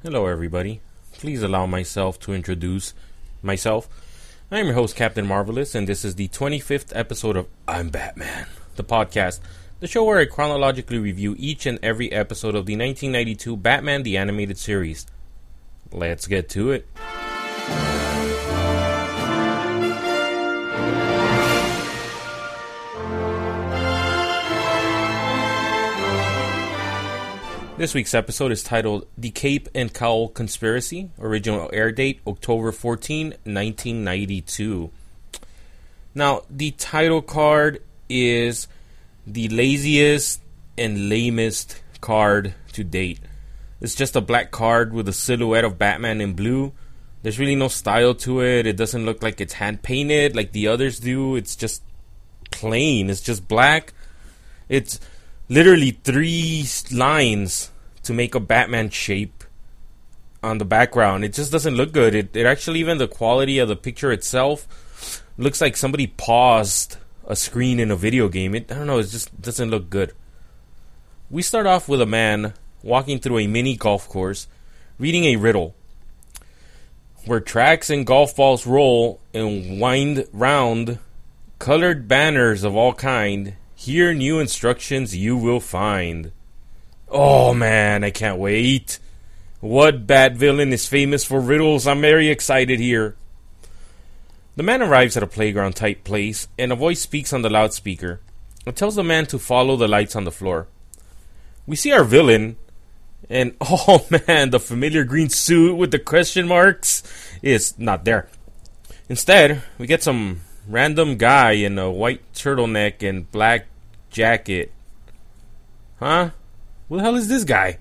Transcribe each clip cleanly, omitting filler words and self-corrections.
Hello, everybody. Please allow myself to introduce myself. I am your host, Captain Marvelous, and this is the 25th episode of I'm Batman, the podcast, the show where I chronologically review each and every episode of the 1992 Batman the Animated Series. Let's get to it. This week's episode is titled The Cape and Cowl Conspiracy. Original air date October 14, 1992. Now, the title card is the laziest and lamest card to date. It's just a black card with a silhouette of Batman in blue. There's really no style to it. It doesn't look like it's hand painted like the others do. It's just plain. It's just black. It's literally 3 lines to make a Batman shape on the background. It just doesn't look good. It actually, even the quality of the picture itself looks like somebody paused a screen in a video game. I don't know, it just doesn't look good. We start off with a man walking through a mini golf course reading a riddle. Where tracks and golf balls roll and wind round, colored banners of all kind, here new instructions you will find. Oh man, I can't wait. What Bat villain is famous for riddles? I'm very excited here. The man arrives at a playground type place, and a voice speaks on the loudspeaker. It tells the man to follow the lights on the floor. We see our villain, and oh man, the familiar green suit with the question marks is not there. Instead, we get some random guy in a white turtleneck and black jacket. Huh? Who the hell is this guy?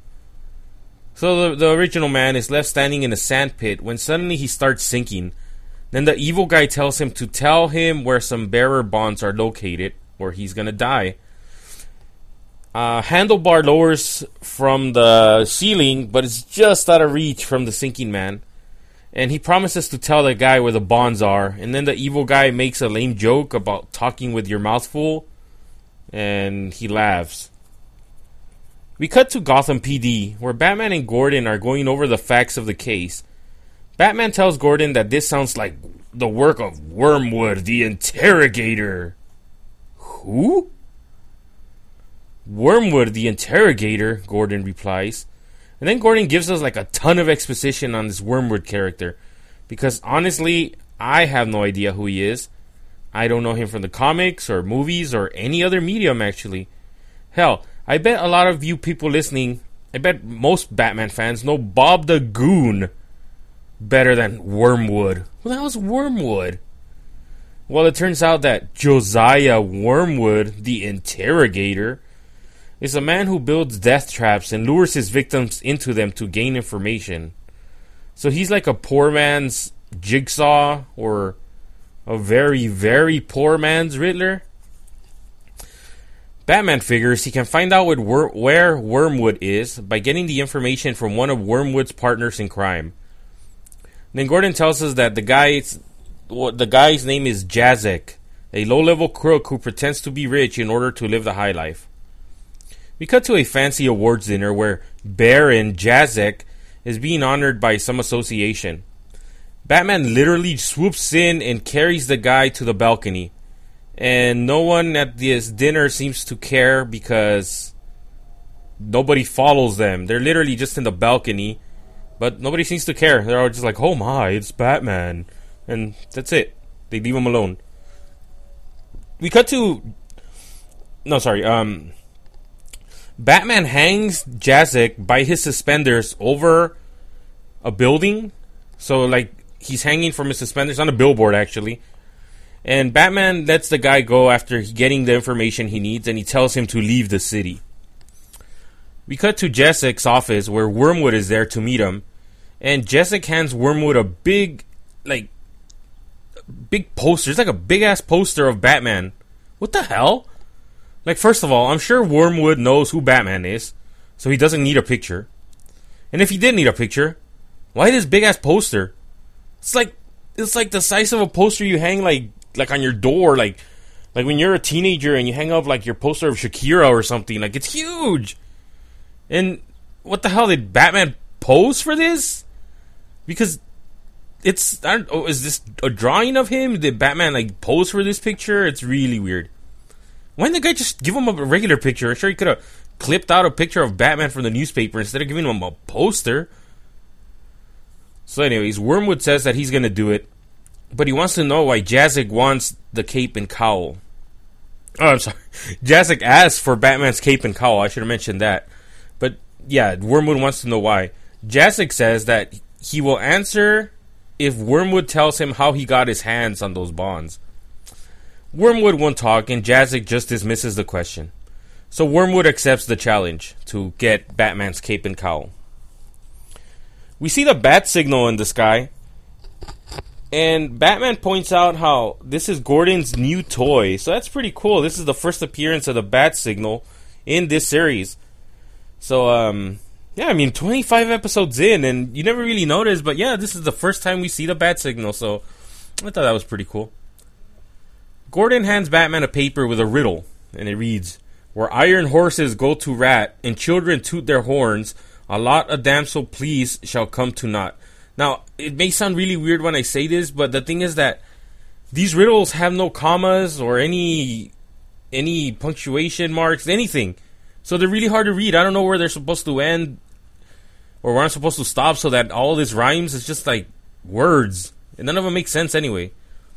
So the original man is left standing in a sand pit when suddenly he starts sinking. Then the evil guy tells him to tell him where some bearer bonds are located, or he's gonna die. Handlebar lowers from the ceiling, but it's just out of reach from the sinking man. And he promises to tell the guy where the bonds are. And then the evil guy makes a lame joke about talking with your mouth full. And he laughs. We cut to Gotham PD, where Batman and Gordon are going over the facts of the case. Batman tells Gordon that this sounds like the work of Wormwood, the Interrogator. Who? Wormwood, the Interrogator, Gordon replies. And then Gordon gives us like a ton of exposition on this Wormwood character. Because honestly, I have no idea who he is. I don't know him from the comics or movies or any other medium actually. Hell, I bet a lot of you people listening, I bet most Batman fans know Bob the Goon better than Wormwood. Who the hell is Wormwood? Well, it turns out that Josiah Wormwood, the Interrogator, is a man who builds death traps and lures his victims into them to gain information. So he's like a poor man's Jigsaw or a very, very poor man's Riddler. Batman figures he can find out where Wormwood is by getting the information from one of Wormwood's partners in crime. Then Gordon tells us that the guy's name is Jazek, a low-level crook who pretends to be rich in order to live the high life. We cut to a fancy awards dinner where Baron Jazek is being honored by some association. Batman literally swoops in and carries the guy to the balcony. And no one at this dinner seems to care because nobody follows them. They're literally just in the balcony, but nobody seems to care. They're all just like, oh my, it's Batman. And that's it. They leave him alone. We cut to... Batman hangs Jazek by his suspenders over a building. So, like, he's hanging from his suspenders on a billboard, actually. And Batman lets the guy go after getting the information he needs, and he tells him to leave the city. We cut to Jazek's office, where Wormwood is there to meet him. And Jazek hands Wormwood a big poster. It's like a big-ass poster of Batman. What the hell? Like, first of all, I'm sure Wormwood knows who Batman is, so he doesn't need a picture. And if he did need a picture, why this big-ass poster? It's like the size of a poster you hang, like on your door, like when you're a teenager and you hang up, like, your poster of Shakira or something. Like, it's huge! And what the hell, did Batman pose for this? Because it's, I don't, oh, is this a drawing of him? Did Batman like pose for this picture? It's really weird. Why didn't the guy just give him a regular picture? I'm sure he could have clipped out a picture of Batman from the newspaper instead of giving him a poster. So anyways, Wormwood says that he's going to do it, but he wants to know why Jazik wants the cape and cowl. Oh, I'm sorry. Jazik asks for Batman's cape and cowl. I should have mentioned that. But yeah, Wormwood wants to know why. Jazik says that he will answer if Wormwood tells him how he got his hands on those bonds. Wormwood won't talk, and Jazik just dismisses the question. So Wormwood accepts the challenge to get Batman's cape and cowl. We see the bat signal in the sky, and Batman points out how this is Gordon's new toy. So that's pretty cool. This is the first appearance of the bat signal in this series. So, yeah, I mean, 25 episodes in, and you never really noticed, but yeah, this is the first time we see the bat signal, so I thought that was pretty cool. Gordon hands Batman a paper with a riddle, and it reads, "Where iron horses go to rat, and children toot their horns, a lot of damsel pleas shall come to naught." Now, it may sound really weird when I say this, but the thing is that these riddles have no commas or any punctuation marks, anything. So they're really hard to read. I don't know where they're supposed to end or where I'm supposed to stop, so that all this rhymes is just like words. And none of them make sense anyway.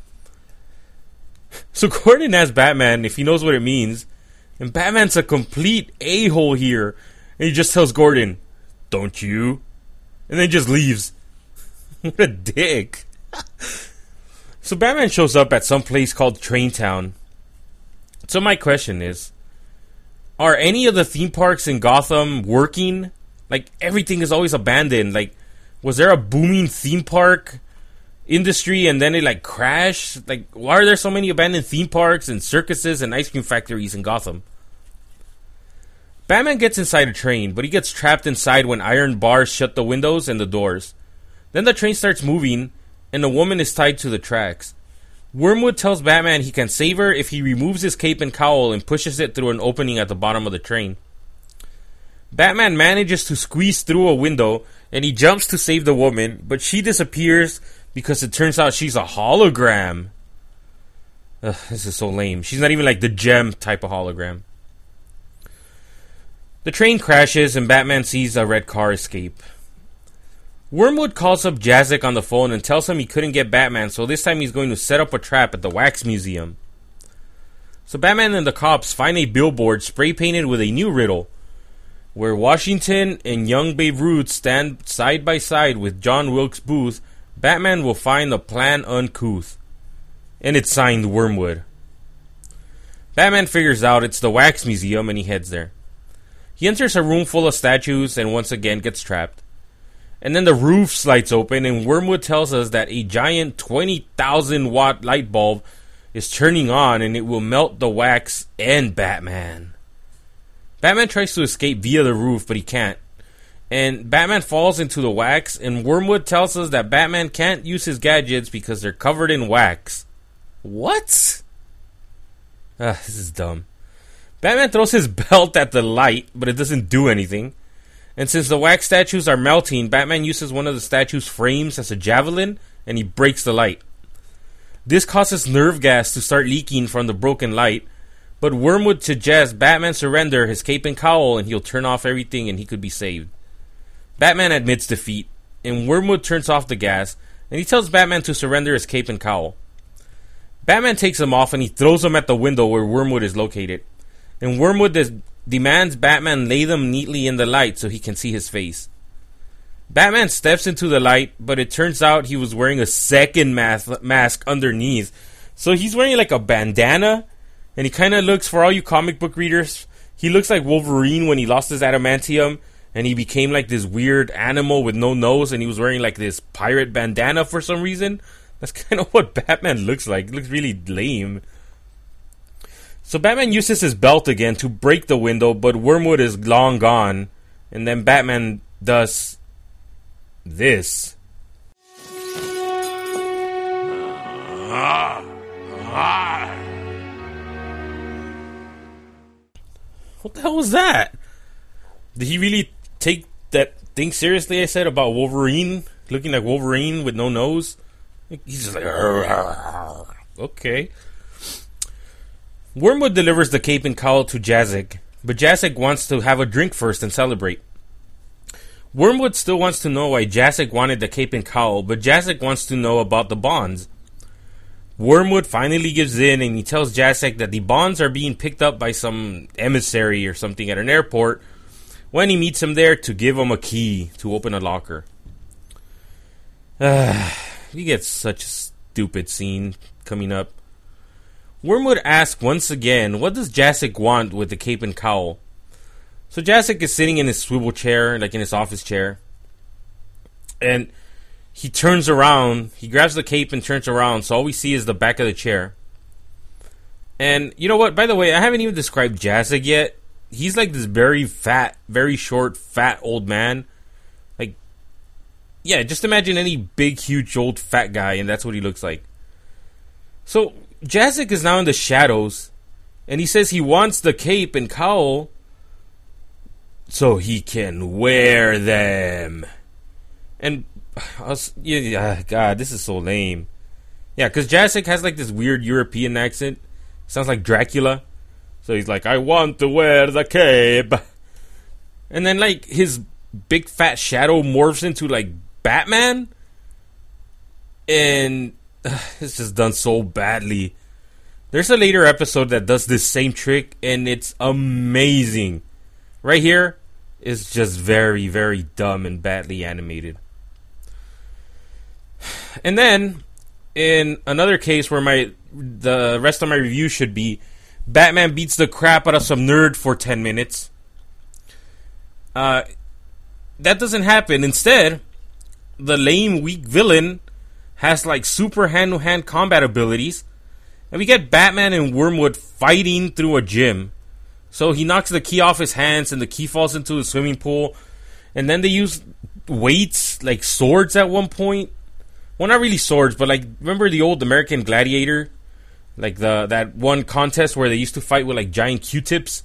So Gordon asks Batman if he knows what it means. And Batman's a complete a-hole here. And he just tells Gordon, "Don't you?" And then just leaves. What a dick. So Batman shows up at some place called Train Town. So my question is, are any of the theme parks in Gotham working? Like, everything is always abandoned. Like, was there a booming theme park industry and then it like crashed? Like, why are there so many abandoned theme parks and circuses and ice cream factories in Gotham? Batman gets inside a train, but he gets trapped inside when iron bars shut the windows and the doors. Then the train starts moving, and a woman is tied to the tracks. Wormwood tells Batman he can save her if he removes his cape and cowl and pushes it through an opening at the bottom of the train. Batman manages to squeeze through a window, and he jumps to save the woman, but she disappears because it turns out she's a hologram. Ugh, this is so lame. She's not even like the Gem type of hologram. The train crashes, and Batman sees a red car escape. Wormwood calls up Jazik on the phone and tells him he couldn't get Batman, so this time he's going to set up a trap at the Wax Museum. So Batman and the cops find a billboard spray painted with a new riddle, where Washington and young Babe Ruth stand side by side with John Wilkes Booth. Batman will find the plan uncouth. And it's signed Wormwood. Batman figures out it's the Wax Museum and he heads there. He enters a room full of statues and once again gets trapped. And then the roof slides open, and Wormwood tells us that a giant 20,000 watt light bulb is turning on, and it will melt the wax and Batman. Batman tries to escape via the roof, but he can't. And Batman falls into the wax, and Wormwood tells us that Batman can't use his gadgets because they're covered in wax. What? This is dumb. Batman throws his belt at the light, but it doesn't do anything. And since the wax statues are melting, Batman uses one of the statue's frames as a javelin, and he breaks the light. This causes nerve gas to start leaking from the broken light, but Wormwood suggests Batman surrender his cape and cowl, and he'll turn off everything and he could be saved. Batman admits defeat, and Wormwood turns off the gas, and he tells Batman to surrender his cape and cowl. Batman takes them off, and he throws them at the window where Wormwood is located. And Wormwood demands Batman lay them neatly in the light so he can see his face. Batman steps into the light, but it turns out he was wearing a second mask underneath. So he's wearing like a bandana, and he kind of looks, for all you comic book readers, he looks like Wolverine when he lost his adamantium, and he became like this weird animal with no nose, and he was wearing like this pirate bandana for some reason. That's kind of what Batman looks like. It looks really lame. So Batman uses his belt again to break the window, but Wormwood is long gone. And then Batman does this. What the hell was that? Did he really take that think seriously, I said, about Wolverine looking like Wolverine with no nose? He's just like, okay. Wormwood delivers the cape and cowl to Jazzek, but Jazzek wants to have a drink first and celebrate. Wormwood still wants to know why Jazzek wanted the cape and cowl, but Jazzek wants to know about the bonds. Wormwood finally gives in, and he tells Jazzek that the bonds are being picked up by some emissary or something at an airport when he meets him there to give him a key to open a locker. We get such a stupid scene coming up. Wormwood asks once again, what does Jazzek want with the cape and cowl? So Jazzek is sitting in his swivel chair, like in his office chair. And he turns around, he grabs the cape and turns around, so all we see is the back of the chair. And you know what, by the way, I haven't even described Jazzek yet. He's like this very fat, very short, fat old man. Like, yeah, just imagine any big, huge, old, fat guy, and that's what he looks like. So Jazzek is now in the shadows, and he says he wants the cape and cowl so he can wear them. And, God, this is so lame. Yeah, because Jazzek has like this weird European accent. Sounds like Dracula. So he's like, I want to wear the cape. And then like his big fat shadow morphs into like Batman. And it's just done so badly. There's a later episode that does this same trick, and it's amazing. Right here is just very, very dumb and badly animated. And then, in another case where the rest of my review should be, Batman beats the crap out of some nerd for 10 minutes. That doesn't happen. Instead, the lame, weak villain has like super hand-to-hand combat abilities. And we get Batman and Wormwood fighting through a gym. So he knocks the key off his hands and the key falls into the swimming pool. And then they use weights, like swords at one point. Well, not really swords, but like, remember the old American Gladiator? Like that one contest where they used to fight with like giant Q-tips.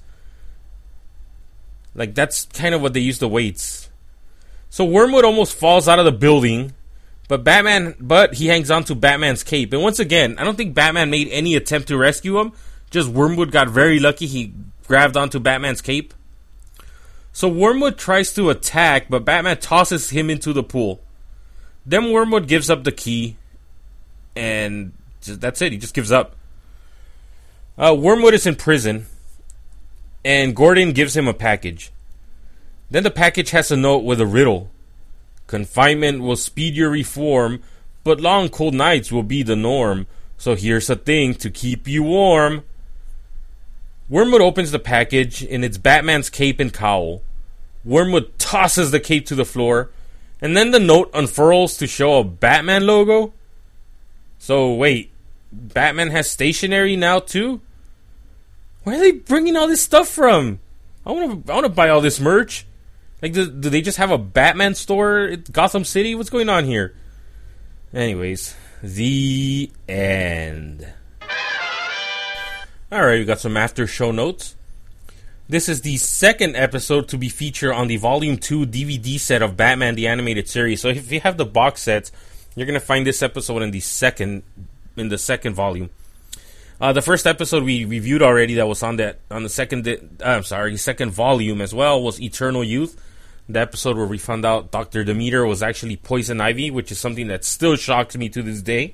Like that's kind of what they use the weights. So Wormwood almost falls out of the building, but he hangs on to Batman's cape. And once again, I don't think Batman made any attempt to rescue him. Just Wormwood got very lucky. He grabbed onto Batman's cape. So Wormwood tries to attack, but Batman tosses him into the pool. Then Wormwood gives up the key, and that's it. He just gives up. Wormwood is in prison, and Gordon gives him a package. Then the package has a note with a riddle. Confinement will speed your reform, but long cold nights will be the norm. So here's a thing to keep you warm. Wormwood opens the package, and it's Batman's cape and cowl. Wormwood tosses the cape to the floor, and then the note unfurls to show a Batman logo. So wait, Batman has stationery now too? Where are they bringing all this stuff from? I want to buy all this merch. Like, do they just have a Batman store at Gotham City? What's going on here? Anyways, the end. Alright, we got some after show notes. This is the second episode to be featured on the Volume 2 DVD set of Batman the Animated Series. So if you have the box sets, you're going to find this episode in the second volume. The first episode we reviewed already that was on the second volume as well was Eternal Youth. The episode where we found out Dr. Demeter was actually Poison Ivy, which is something that still shocks me to this day.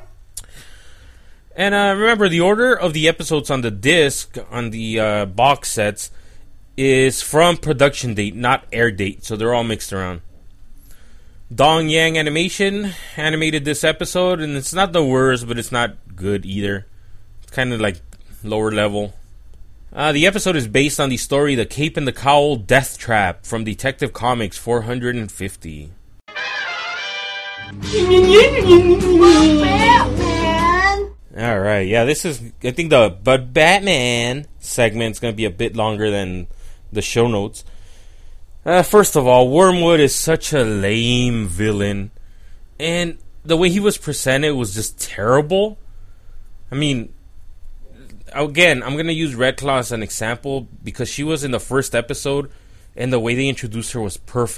And remember, the order of the episodes on the disc, on the box sets, is from production date, not air date. So they're all mixed around. Dong Yang Animation animated this episode, and it's not the worst, but it's not good either. It's kind of like lower level. The episode is based on the story The Cape and the Cowl Death Trap from Detective Comics 450. Alright, yeah, this is, I think the But Batman segment's going to be a bit longer than the show notes. First of all, Wormwood is such a lame villain, and the way he was presented was just terrible. I mean, again, I'm going to use Red Claw as an example because she was in the first episode, and the way they introduced her was perfect.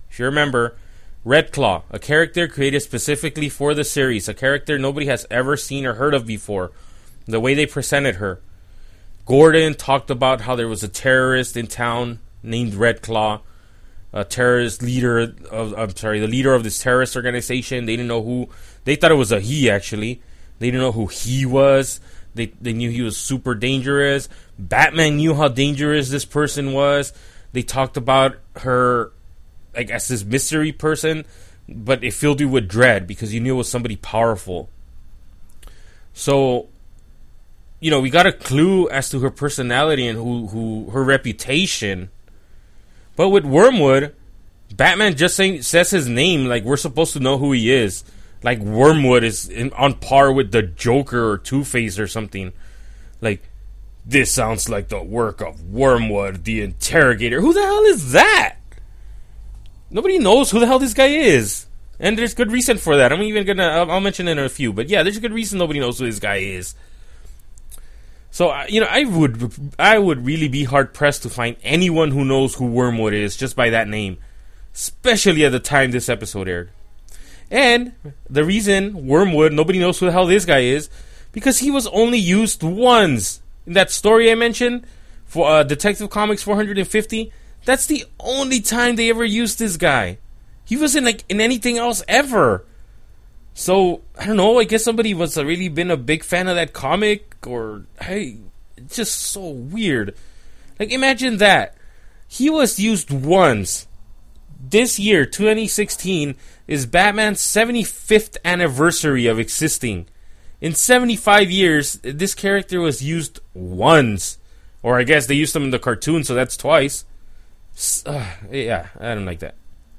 If you remember, Red Claw, a character created specifically for the series, a character nobody has ever seen or heard of before. The way they presented her. Gordon talked about how there was a terrorist in town named Red Claw, a terrorist leader the leader of this terrorist organization. They didn't know who. They thought it was a he, actually. They didn't know who he was. They knew he was super dangerous. Batman knew how dangerous this person was. They talked about her, I guess, this mystery person, but it filled you with dread because you knew it was somebody powerful. So, you know, we got a clue as to her personality and who her reputation. But with Wormwood, Batman just says his name like we're supposed to know who he is. Like Wormwood is on par with the Joker or Two-Face or something. Like, this sounds like the work of Wormwood, the Interrogator. Who the hell is that? Nobody knows who the hell this guy is. And there's good reason for that. I'll mention it in a few. But yeah, there's a good reason nobody knows who this guy is. So, you know, I would really be hard-pressed to find anyone who knows who Wormwood is just by that name. Especially at the time this episode aired. And the reason Wormwood, nobody knows who the hell this guy is, because he was only used once. In that story I mentioned, for Detective Comics 450, that's the only time they ever used this guy. He wasn't in anything else ever. So, I don't know, I guess somebody must have really been a big fan of that comic, or, hey, it's just so weird. Like, imagine that. He was used once. This year, 2016, is Batman's 75th anniversary of existing. In 75 years, this character was used once. Or I guess they used him in the cartoon, so that's twice. Yeah, I don't like that.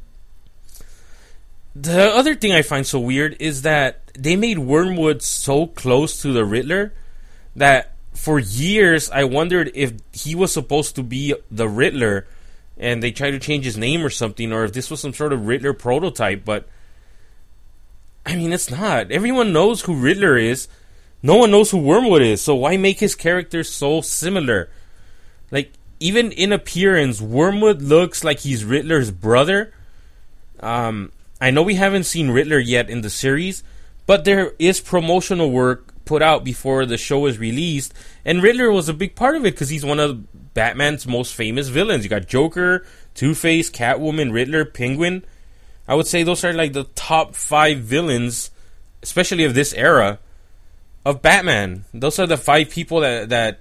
The other thing I find so weird is that they made Wormwood so close to the Riddler that for years I wondered if he was supposed to be the Riddler and they tried to change his name or something, or if this was some sort of Riddler prototype, but I mean, it's not. Everyone knows who Riddler is. No one knows who Wormwood is, so why make his character so similar? Like, even in appearance, Wormwood looks like he's Riddler's brother. I know we haven't seen Riddler yet in the series, but there is promotional work put out before the show is released, and Riddler was a big part of it because he's one of Batman's most famous villains. You got Joker, Two-Face, Catwoman, Riddler, Penguin. I would say those are like the top 5 villains, especially of this era, of Batman. Those are the 5 people that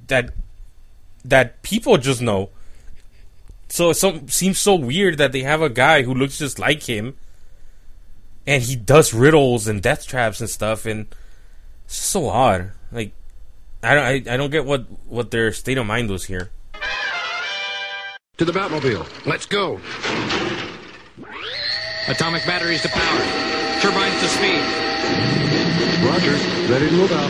people just know. So it seems so weird that they have a guy who looks just like him, and he does riddles and death traps and stuff, and it's just so odd. Like, I don't get what their state of mind was here. To the Batmobile. Let's go. Atomic batteries to power. Turbines to speed. Roger. Ready to move out.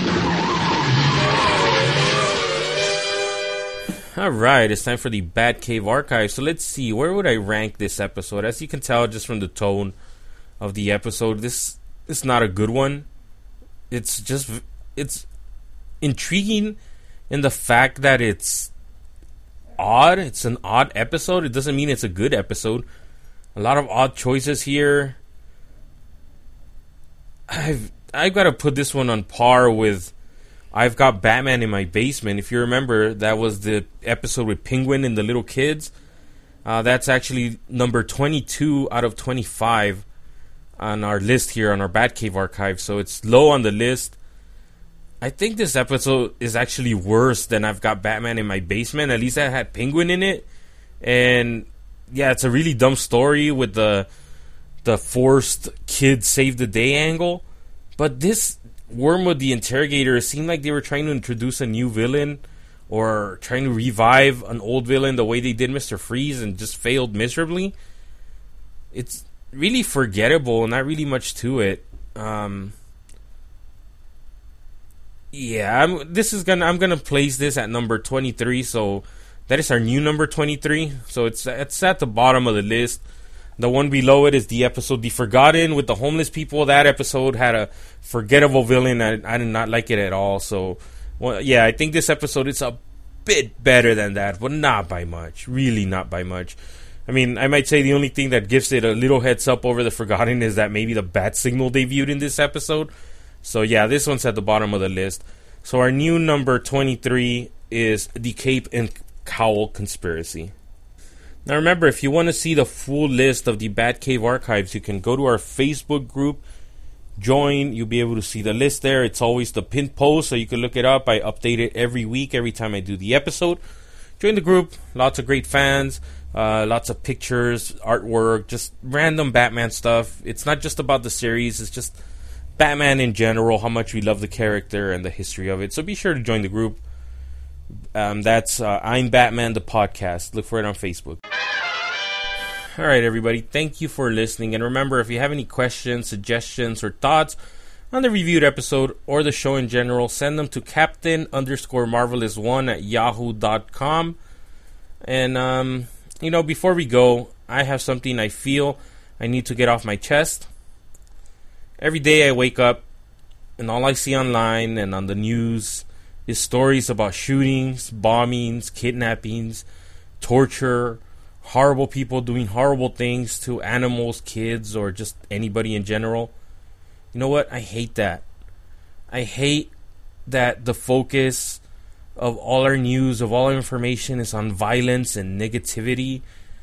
Alright, it's time for the Batcave Archive. So let's see, where would I rank this episode? As you can tell just from the tone of the episode, this is not a good one. It's intriguing in the fact that it's odd. It's an odd episode. It doesn't mean it's a good episode. A lot of odd choices here. I've got to put this one on par with I've Got Batman in My Basement. If you remember, that was the episode with Penguin and the little kids. That's actually number 22 out of 25 on our list here on our Batcave archive. So it's low on the list. I think this episode is actually worse than I've Got Batman in My Basement. At least I had Penguin in it. And yeah, it's a really dumb story with the forced kid save the day angle. But this Wormwood the Interrogator, it seemed like they were trying to introduce a new villain or trying to revive an old villain the way they did Mr. Freeze and just failed miserably. It's really forgettable, not really much to it. Yeah, I'm gonna place this at number 23, so that is our new number 23. So it's at the bottom of the list. The one below it is the episode The Forgotten with the homeless people. That episode had a forgettable villain. I did not like it at all. So, well, yeah, I think this episode is a bit better than that, but not by much. Really not by much. I mean, I might say the only thing that gives it a little heads up over the Forgotten is that maybe the Bat Signal debuted in this episode. So yeah, this one's at the bottom of the list. So our new number 23 is The Cape and Cowl Conspiracy. Now remember, if you want to see the full list of the Batcave archives, you can go to our Facebook group, join, you'll be able to see the list there. It's always the pinned post, so you can look it up. I update it every week, every time I do the episode. Join the group, lots of great fans, lots of pictures, artwork, just random Batman stuff. It's not just about the series, it's just Batman in general, how much we love the character and the history of it. So be sure to join the group. That's I'm Batman the podcast. Look for it on Facebook. Alright everybody, thank you for listening. And remember, if you have any questions, suggestions, or thoughts on the reviewed episode or the show in general, send them to captain_marvelous1@yahoo.com. And before we go, I have something I feel I need to get off my chest. Every day I wake up and all I see online and on the news is stories about shootings, bombings, kidnappings, torture, horrible people doing horrible things to animals, kids, or just anybody in general. You know what? I hate that. I hate that the focus of all our news, of all our information is on violence and negativity.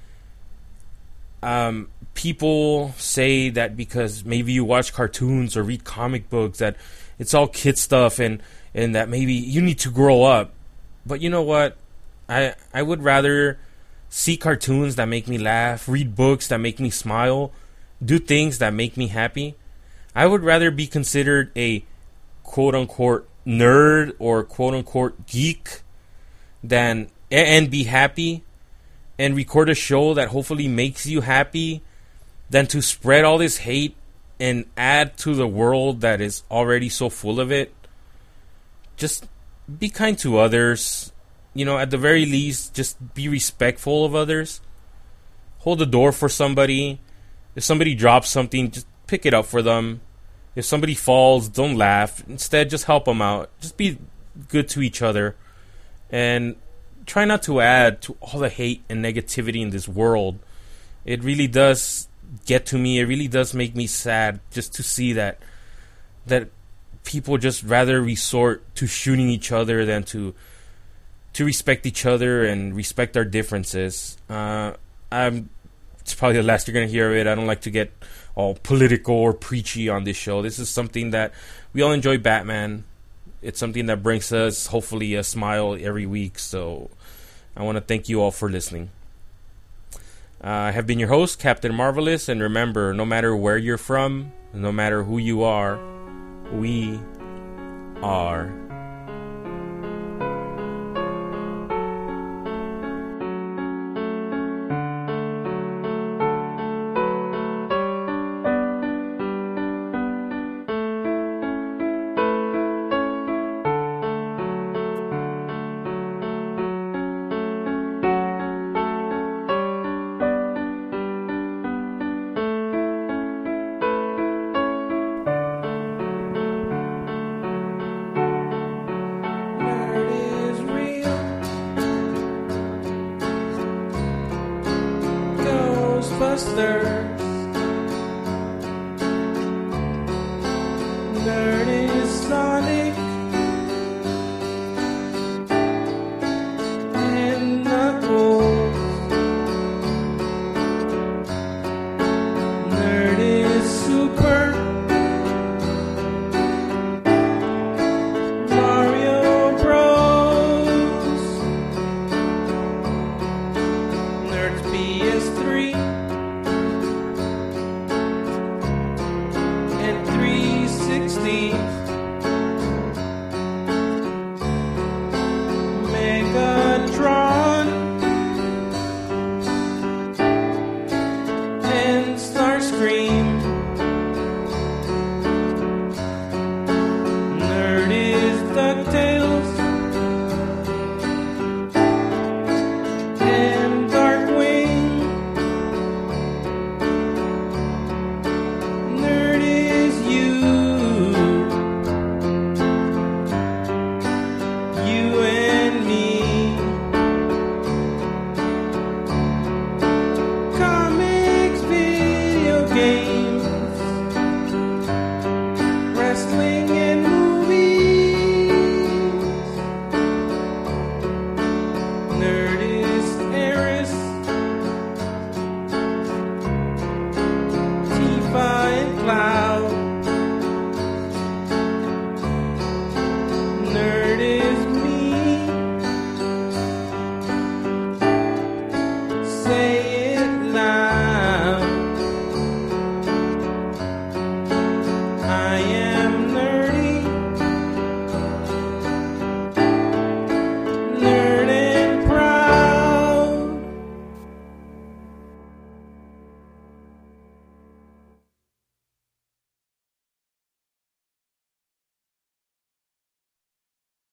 People say that because maybe you watch cartoons or read comic books that it's all kid stuff and that maybe you need to grow up. But you know what? I would rather see cartoons that make me laugh, read books that make me smile, do things that make me happy. I would rather be considered a quote-unquote nerd or quote-unquote geek and be happy and record a show that hopefully makes you happy than to spread all this hate and add to the world that is already so full of it. Just be kind to others. At the very least, just be respectful of others. Hold the door for somebody. If somebody drops something, just pick it up for them. If somebody falls, don't laugh. Instead, just help them out. Just be good to each other. And try not to add to all the hate and negativity in this world. It really does get to me. It really does make me sad just to see that people just rather resort to shooting each other than to respect each other and respect our differences. It's probably the last you're going to hear of it. I don't like to get all political or preachy on this show. This is something that we all enjoy. Batman. It's something that brings us, hopefully, a smile every week. So I want to thank you all for listening. I have been your host, Captain Marvelous. And remember, no matter where you're from, no matter who you are, we are Ghostbusters. Nerd is Sonic and Knuckles. Nerd is Super Mario Bros. Nerd's PS3 and 360.